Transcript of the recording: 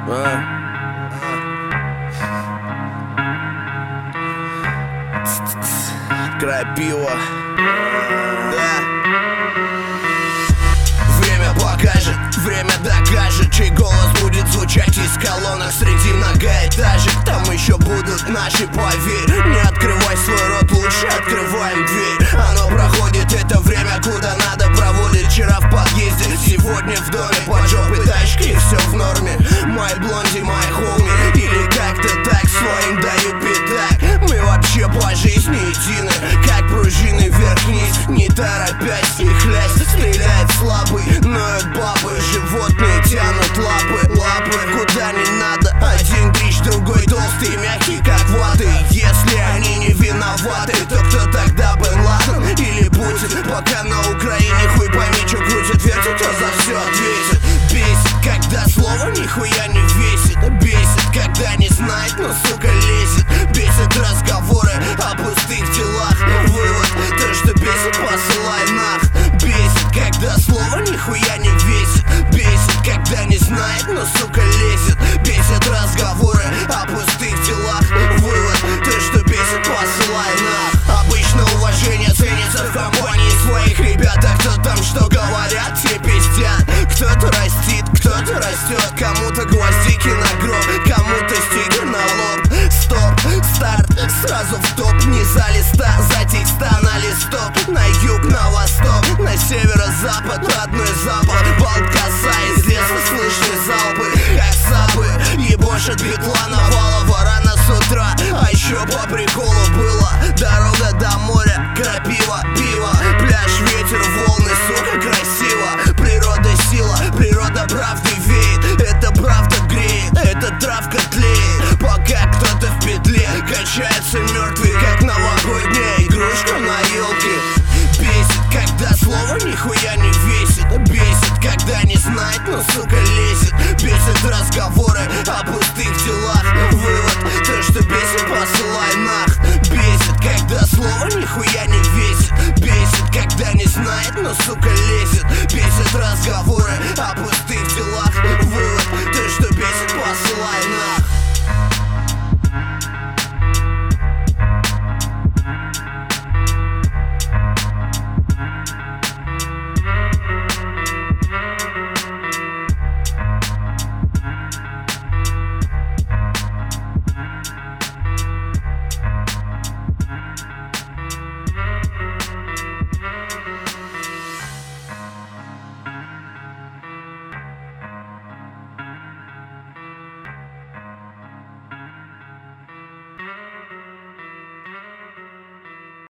Крапива. Да. Время покажет, время докажет, чей голос будет звучать из колонок среди многоэтажек. Там еще будут наши, поверь. Не открывай свой рот, лучше открываем дверь. Оно проходит, это время, куда надо проводит. Вчера в подъезде, сегодня в доме. Под жопой тачки, и все в норме. Мои блонди, мои хоми. Или как-то так своим дают пятак. Мы вообще по жизни едины, как пружины вверх-вниз. Не торопясь и хлясть, стреляет слабый. Ноют бабы, животные тянут лапы куда не надо. Один дрищ, другой толстый, мягкий как ваты. Если они не виноваты, то кто тогда Бен Ладен или Путин? Пока на Украине хуй пойми, что крутит, вертит, то за все ответит. Бесит, когда слово нихуя не весит. Бесит, когда не знает, но сука лезет. Бесит разговоры о пустых делах. Вывод, то что бесит, посылай нах. Бесит, когда слово нихуя не весит. Бесит, когда не знает, но сука лезет. Бесит разговоры о пустых делах. Вывод, то что бесит, посылай нах. Обычно уважение ценится в компании своих ребят. А кто там что говорят, те пиздят. Кто-то растит, кто-то растет. Кому-то гвоздики на гроб, кому-то стикер на лоб. Стоп, старт, сразу в топ. Не за листа, за текста на листок. На юг, на восток, на северо-запад. Родной запах, болт коса. Из леса слышны залпы, как сапы. Ебошит битла Навалова рано с утра. А еще по приколу было дорога до моря, крапива, пиво. Пляж, ветер, волны, сука, красиво. Природа сила, природа правды веет. Это правда греет, эта травка тлеет. Пока кто-то в петле качается мертвый, как новогодняя игрушка на елке. Бесит, когда слово нихуя не весит. Бесит, когда не знает, но сука лезет. Бесит разговоры о пустых делах. Вывод, то что бесит, посылай нах. Бесит, когда слово нихуя не весит. Бесит, когда не знает, но сука лезет. Бесит разговоры о пустых делах.